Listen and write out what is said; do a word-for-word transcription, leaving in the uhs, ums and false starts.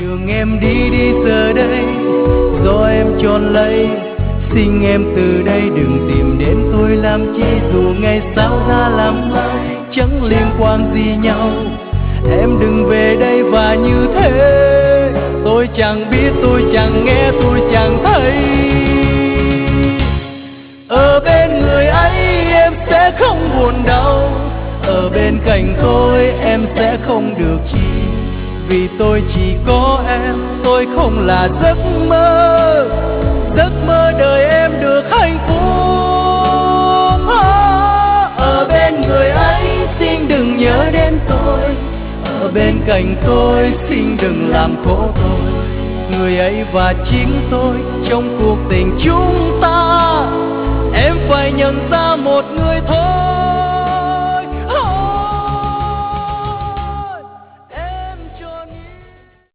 đường em đi đi giờ đây do em chọn lấy. Xin em từ đây đừng tìm đến tôi làm chi, dù ngày sau ra làm sao chẳng liên quan gì nhau. Em đừng về đây và như thế tôi chẳng biết, tôi chẳng nghe, tôi chẳng thấy. Ở bên người ấy em sẽ không buồn đau, ở bên cạnh tôi em sẽ không được chi. Vì tôi chỉ có em, tôi không là giấc mơ, giấc mơ đời em được hạnh phúc. Ở bên người ấy xin đừng nhớ đến tôi, ở bên cạnh tôi xin đừng làm khổ tôi. Người ấy và chính tôi trong cuộc tình chúng ta, em phải nhận ra một người thôi.